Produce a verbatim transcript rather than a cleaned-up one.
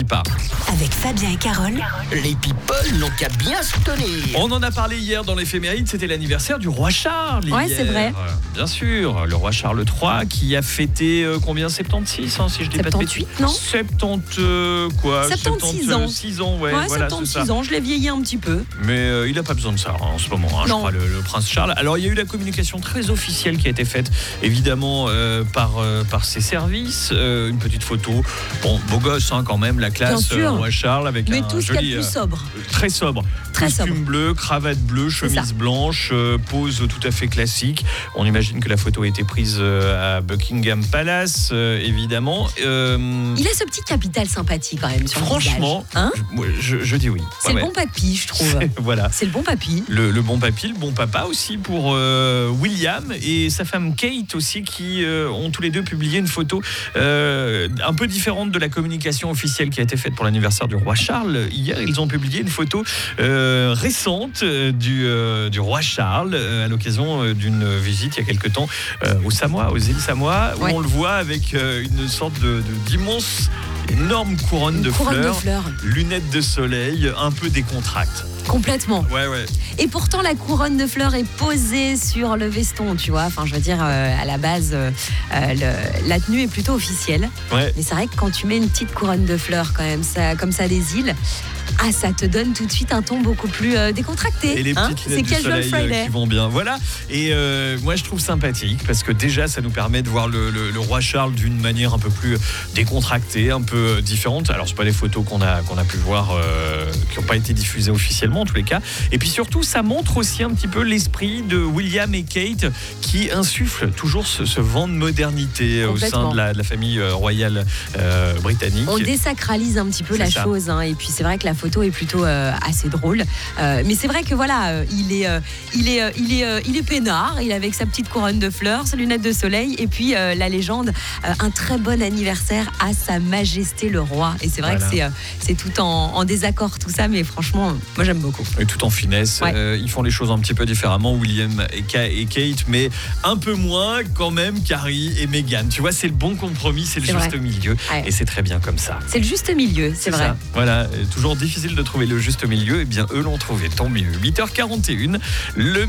Pas. Avec Fabien et Carole, Les people n'ont qu'à bien se tenir. On en a parlé hier dans l'éphéméride, c'était l'anniversaire du roi Charles. Ouais, hier. c'est vrai. Euh, Bien sûr, le roi Charles trois qui a fêté euh, combien soixante-seize hein, si je dis pas de soixante-dix-huit, bêtises. non soixante-dix euh, quoi soixante-seize ans. soixante-seize ans, ouais, Ouais, voilà, c'est soixante-six ça. ans, je l'ai vieilli un petit peu. Mais euh, il n'a pas besoin de ça hein, en ce moment, hein, je Non. crois, le, le prince Charles. Alors il y a eu la communication très officielle qui a été faite, évidemment, euh, par, euh, par ses services. Euh, une petite photo, bon, beau gosse hein, quand même, la classe Bien sûr. euh, roi Charles avec Mais un tout ce qu'il y joli... a de plus euh, sobre. Très sobre. Très Costume sobre. bleu, cravate bleue, C'est chemise ça. blanche, euh, pose tout à fait classique. On imagine que la photo a été prise euh, à Buckingham Palace, euh, évidemment. Euh, Il a ce petit capital sympathique quand même sur franchement, le visage. Hein je, moi, je- je dis oui. C'est Ouais, le ouais. bon papy, je trouve. C'est- Voilà. C'est le bon papy. Le, le bon papy, le bon papa aussi pour euh, William et sa femme Kate aussi qui euh, ont tous les deux publié une photo euh, un peu différente de la communication officielle qui a été faite pour l'anniversaire du roi Charles. Hier, ils ont publié une photo euh, récente euh, du, euh, du roi Charles euh, à l'occasion euh, d'une visite il y a quelque temps euh, aux Samoa, aux îles Samoa, où Ouais. on le voit avec euh, une sorte de, de- d'immense, énorme couronne, Une de, couronne fleurs, de fleurs. lunettes de soleil, un peu décontracte. Complètement. Ouais, ouais. Et pourtant, la couronne de fleurs est posée sur le veston, tu vois. Enfin, je veux dire, euh, à la base, euh, euh, le- la tenue est plutôt officielle. Ouais. Mais c'est vrai que quand tu mets une petite couronne de fleurs, quand même, ça, comme ça, des îles, ah, ça te donne tout de suite un ton beaucoup plus euh, décontracté. Et les hein. petites C'est lunettes du casual soleil euh, Friday. qui vont bien. Voilà. Et euh, moi, je trouve sympathique parce que déjà, ça nous permet de voir le, le- le roi Charles d'une manière un peu plus décontractée, un peu différente. Alors, c'est pas les photos qu'on a qu'on a pu voir, euh, qui n'ont pas été diffusées officiellement en tous les cas. Et puis surtout, ça montre aussi un petit peu l'esprit de William et Kate qui insufflent toujours ce, ce vent de modernité au sein Complètement. de la, de la famille euh, royale euh, britannique. On désacralise un petit peu C'est la ça. chose, hein. Et puis c'est vrai que la photo est plutôt euh, assez drôle. Euh, mais c'est vrai que voilà, euh, il est, euh, il est, euh, il est, euh, il est peinard. Il est avec sa petite couronne de fleurs, ses lunettes de soleil, et puis euh, la légende, euh, un très bon anniversaire à Sa Majesté le Roi. Et c'est vrai Voilà. que c'est, euh, c'est tout en, en désaccord tout ça, mais franchement, moi j'aime beaucoup. Et tout en finesse. Ouais. Euh, ils font les choses un petit peu différemment, William et, Ka- et Kate, mais un peu moins quand même Carrie et Meghan. Tu vois, c'est le bon compromis, c'est le C'est juste vrai. milieu. Ouais. Et c'est très bien comme ça. C'est le juste milieu, c'est, vrai. ça. Voilà, Euh, toujours difficile de trouver le juste milieu. Eh bien, eux l'ont trouvé, tant mieux. huit heures quarante et une, le